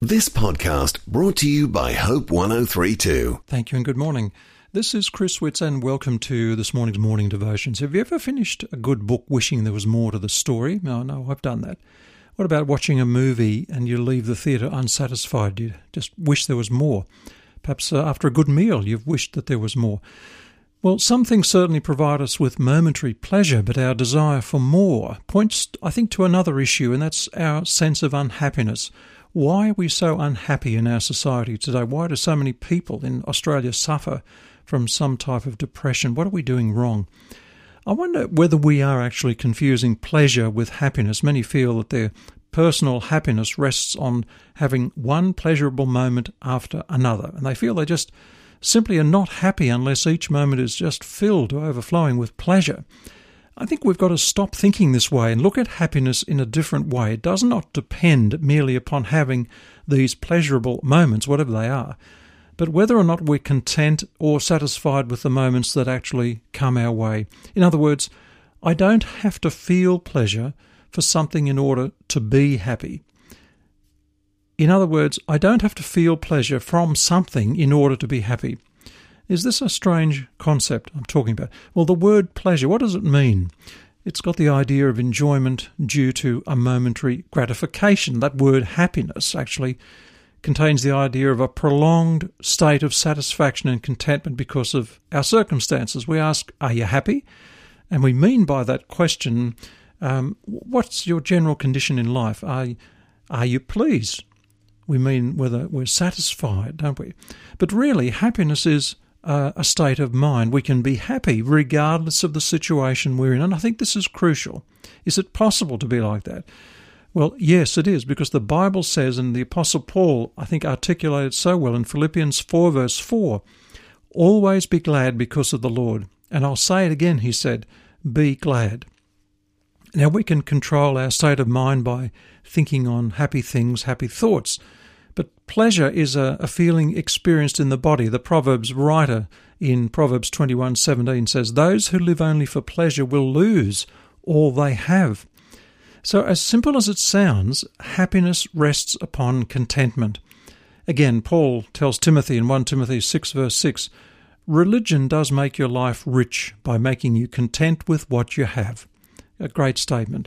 This podcast brought to you by Hope 103.2. Thank you and good morning. This is Chris Witts and welcome to this morning's morning devotions. Have you ever finished a good book wishing there was more to the story? No, I've done that. What about watching a movie and you leave the theatre unsatisfied? You just wish there was more. Perhaps after a good meal you've wished that there was more. Well, some things certainly provide us with momentary pleasure, but our desire for more points, I think, to another issue, and that's our sense of unhappiness. Why are we so unhappy in our society today? Why do so many people in Australia suffer from some type of depression? What are we doing wrong? I wonder whether we are actually confusing pleasure with happiness. Many feel that their personal happiness rests on having one pleasurable moment after another, and they feel they just simply are not happy unless each moment is just filled to overflowing with pleasure. I think we've got to stop thinking this way and look at happiness in a different way. It does not depend merely upon having these pleasurable moments, whatever they are, but whether or not we're content or satisfied with the moments that actually come our way. In other words, I don't have to feel pleasure for something in order to be happy. In other words, I don't have to feel pleasure from something in order to be happy. Is this a strange concept I'm talking about? Well, the word pleasure, what does it mean? It's got the idea of enjoyment due to a momentary gratification. That word happiness actually contains the idea of a prolonged state of satisfaction and contentment because of our circumstances. We ask, are you happy? And we mean by that question, what's your general condition in life? Are you pleased? We mean whether we're satisfied, don't we? But really, happiness is a state of mind. We can be happy regardless of the situation we're in, and I think this is crucial. Is it possible to be like that? Well, yes, it is, because the Bible says, and the Apostle Paul, I think, articulated so well in Philippians 4 verse 4, always be glad because of the Lord. And I'll say it again, he said, be glad. Now, we can control our state of mind by thinking on happy things, happy thoughts. But pleasure is a feeling experienced in the body. The Proverbs writer in Proverbs 21:17 says, those who live only for pleasure will lose all they have. So as simple as it sounds, happiness rests upon contentment. Again, Paul tells Timothy in 1 Timothy 6 verse 6, religion does make your life rich by making you content with what you have. A great statement.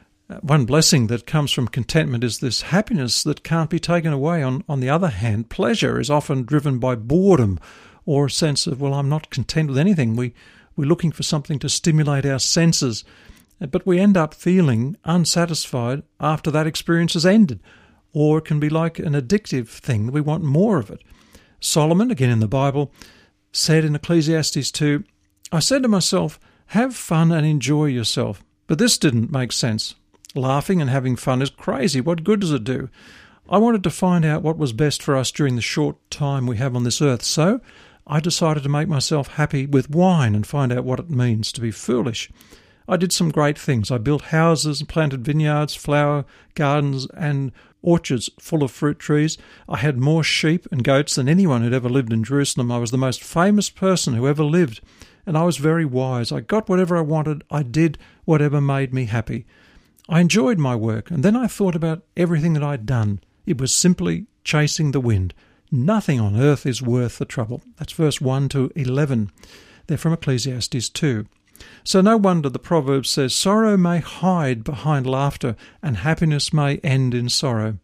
One blessing that comes from contentment is this happiness that can't be taken away. On the other hand, pleasure is often driven by boredom or a sense of, well, I'm not content with anything. We're looking for something to stimulate our senses, but we end up feeling unsatisfied after that experience has ended. Or it can be like an addictive thing. We want more of it. Solomon, again in the Bible, said in Ecclesiastes 2, I said to myself, have fun and enjoy yourself. But this didn't make sense. Laughing and having fun is crazy. What good does it do? I wanted to find out what was best for us during the short time we have on this earth, so I decided to make myself happy with wine and find out what it means to be foolish. I did some great things. I built houses and planted vineyards, flower gardens and orchards full of fruit trees. I had more sheep and goats than anyone who'd ever lived in Jerusalem. I was the most famous person who ever lived, and I was very wise. I got whatever I wanted. I did whatever made me happy. I enjoyed my work, and then I thought about everything that I'd done. It was simply chasing the wind. Nothing on earth is worth the trouble. That's verse 1 to 11. They're from Ecclesiastes 2. So no wonder the proverb says, sorrow may hide behind laughter, and happiness may end in sorrow.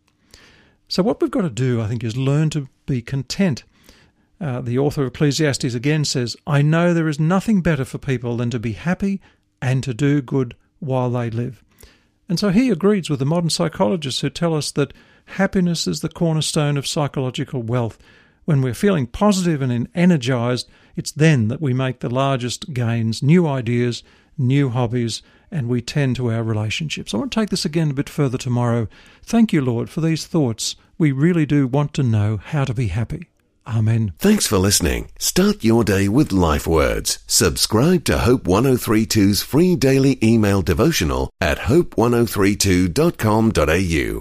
So what we've got to do, I think, is learn to be content. The author of Ecclesiastes again says, I know there is nothing better for people than to be happy and to do good while they live. And so he agrees with the modern psychologists who tell us that happiness is the cornerstone of psychological wealth. When we're feeling positive and energized, it's then that we make the largest gains, new ideas, new hobbies, and we tend to our relationships. I want to take this again a bit further tomorrow. Thank you, Lord, for these thoughts. We really do want to know how to be happy. Amen. Thanks for listening. Start your day with Life Words. Subscribe to Hope 103.2's free daily email devotional at hope1032.com.au.